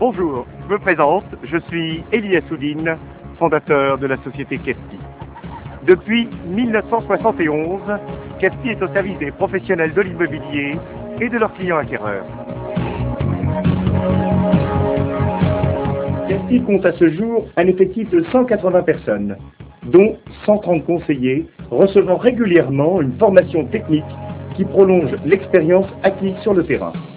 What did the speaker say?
Bonjour, je me présente, je suis Elie Assoudine, fondateur de la société Kesti. Depuis 1971, Kesti est au service des professionnels de l'immobilier et de leurs clients acquéreurs. Kesti compte à ce jour un effectif de 180 personnes, dont 130 conseillers, recevant régulièrement une formation technique qui prolonge l'expérience acquise sur le terrain.